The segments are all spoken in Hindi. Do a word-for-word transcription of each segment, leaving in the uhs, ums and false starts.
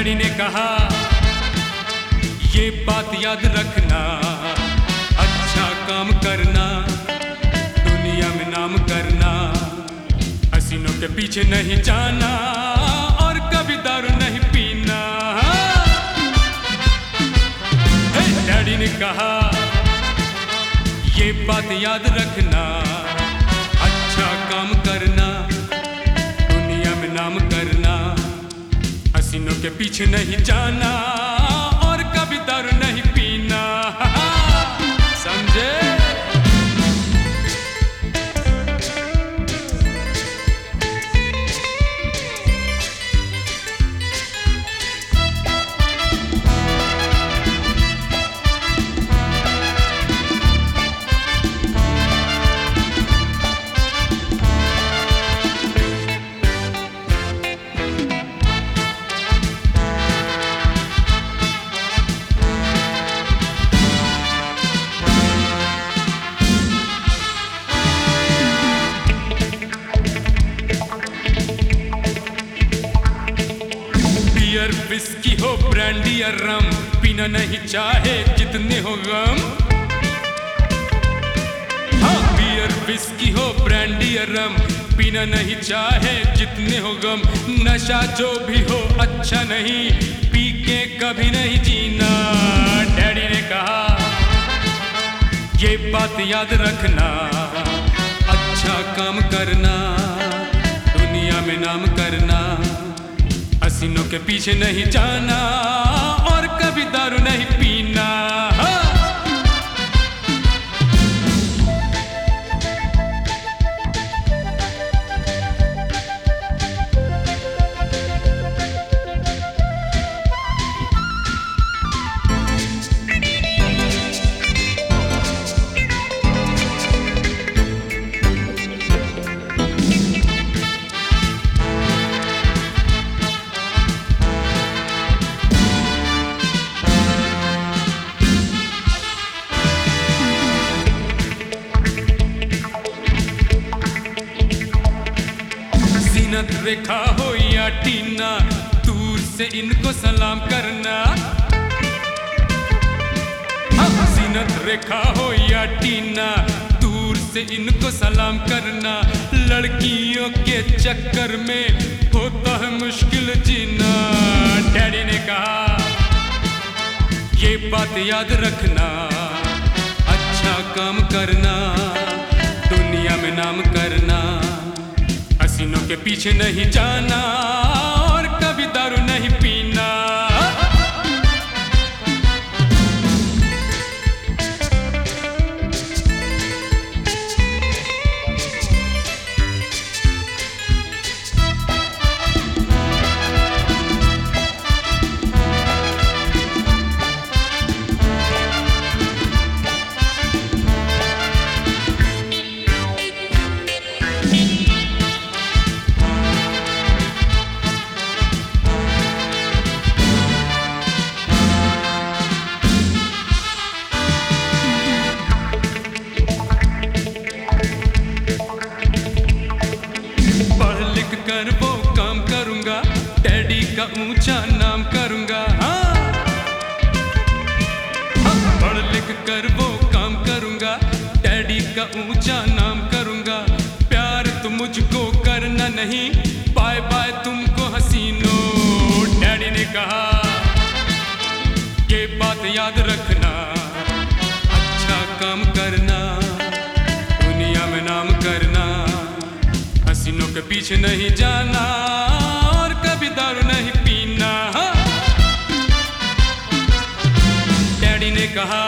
डैडी ने कहा ये बात याद रखना, अच्छा काम करना, दुनिया में नाम करना, हसीनों के पीछे नहीं जाना और कभी दारू नहीं पीना। डैडी ने कहा ये बात याद रखना, अच्छा काम करना, दुनिया में नाम करना, हसीनों के पीछे नहीं जाना और कभी दारू नहीं पीना। समझे? विस्की हो ब्रांडी या रम, पीना नहीं चाहे जितने हो गम। हाँ, बियर विस्की हो ब्रांडी या रम, पीना नहीं चाहे जितने हो गम। नशा जो भी हो अच्छा नहीं, पी के कभी नहीं जीना। डैडी ने कहा ये बात याद रखना, अच्छा काम करना, दुनिया में नाम करना, हसीनों के पीछे नहीं जाना और कभी दारू नहीं पीना। रेखा हो या टीना, दूर से इनको सलाम करना। हसीनत रेखा हो या टीना, दूर से इनको सलाम करना। लड़कियों के चक्कर में होता है मुश्किल जीना। डैडी ने कहा ये बात याद रखना, अच्छा काम करना, दुनिया में नाम करना, हसीनों के पीछे नहीं जाना और कभी दारू नहीं पीना। कर वो काम करूंगा, डैडी का ऊंचा नाम करूंगा। हाँ, हाँ, पढ़ लिख कर वो काम करूंगा, डैडी का ऊंचा नाम करूंगा। प्यार तो मुझको करना नहीं, बाय बाय तुमको हसीनो। डैडी ने कहा ये बात याद रखना, अच्छा काम करना, दुनिया में नाम करना, हसीनों के पीछे नहीं जाना और कभी दारू नहीं पीना। डैडी ने कहा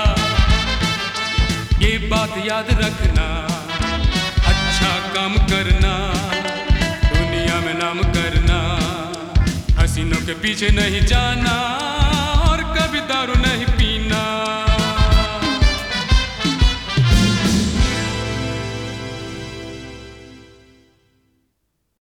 ये बात याद रखना, अच्छा काम करना, दुनिया में नाम करना, हसीनों के पीछे नहीं जाना और कभी दारू नहीं